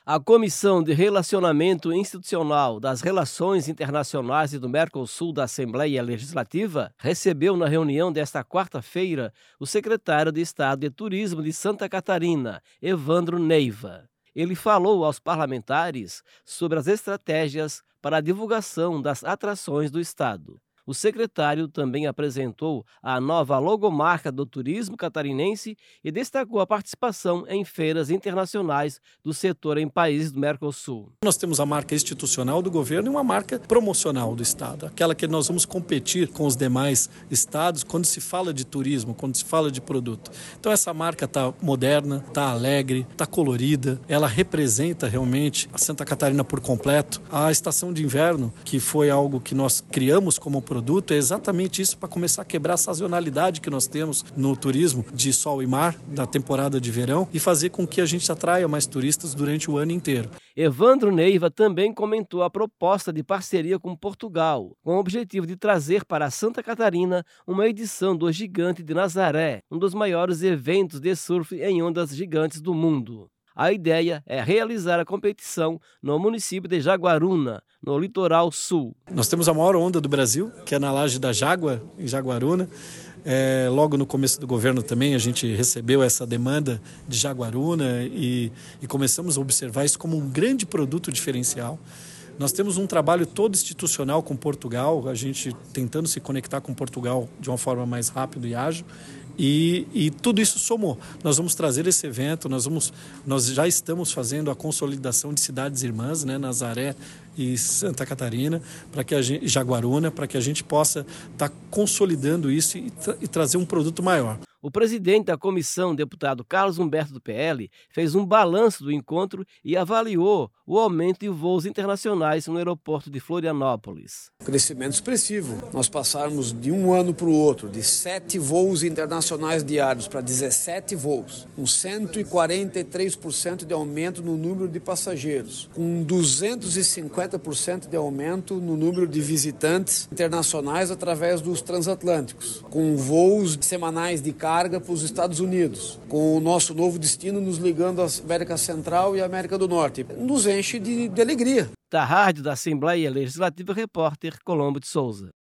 A Comissão de Relacionamento Institucional das Relações Internacionais e do Mercosul da Assembleia Legislativa recebeu na reunião desta quarta-feira o secretário de Estado de Turismo de Santa Catarina, Evandro Neiva. Ele falou aos parlamentares sobre as estratégias para a divulgação das atrações do Estado. O secretário também apresentou a nova logomarca do turismo catarinense e destacou a participação em feiras internacionais do setor em países do Mercosul. Nós temos a marca institucional do governo e uma marca promocional do Estado, aquela que nós vamos competir com os demais estados quando se fala de turismo, quando se fala de produto. Então essa marca está moderna, está alegre, está colorida, ela representa realmente a Santa Catarina por completo. A estação de inverno, que foi algo que nós criamos como produto, é exatamente isso, para começar a quebrar a sazonalidade que nós temos no turismo de sol e mar, da temporada de verão, e fazer com que a gente atraia mais turistas durante o ano inteiro. Evandro Neiva também comentou a proposta de parceria com Portugal, com o objetivo de trazer para Santa Catarina uma edição do Gigante de Nazaré, um dos maiores eventos de surf em ondas gigantes do mundo. A ideia é realizar a competição no município de Jaguaruna, no litoral sul. Nós temos a maior onda do Brasil, que é na laje da Jágua, em Jaguaruna. Logo no começo do governo também a gente recebeu essa demanda de Jaguaruna e começamos a observar isso como um grande produto diferencial. Nós temos um trabalho todo institucional com Portugal, a gente tentando se conectar com Portugal de uma forma mais rápida e ágil, e tudo isso somou. Nós vamos trazer esse evento, nós já estamos fazendo a consolidação de cidades irmãs, né, Nazaré e Santa Catarina, Jaguaruna, para que a gente possa estar consolidando isso e trazer um produto maior. O presidente da comissão, deputado Carlos Humberto do PL, fez um balanço do encontro e avaliou o aumento de voos internacionais no aeroporto de Florianópolis. Crescimento expressivo. Nós passarmos de um ano para o outro, de 7 voos internacionais diários para 17 voos, com 143% de aumento no número de passageiros, com 250% de aumento no número de visitantes internacionais através dos transatlânticos, com voos semanais de carga para os Estados Unidos, com o nosso novo destino nos ligando à América Central e à América do Norte. Nos enche de alegria. Da Rádio da Assembleia Legislativa, repórter Colombo de Souza.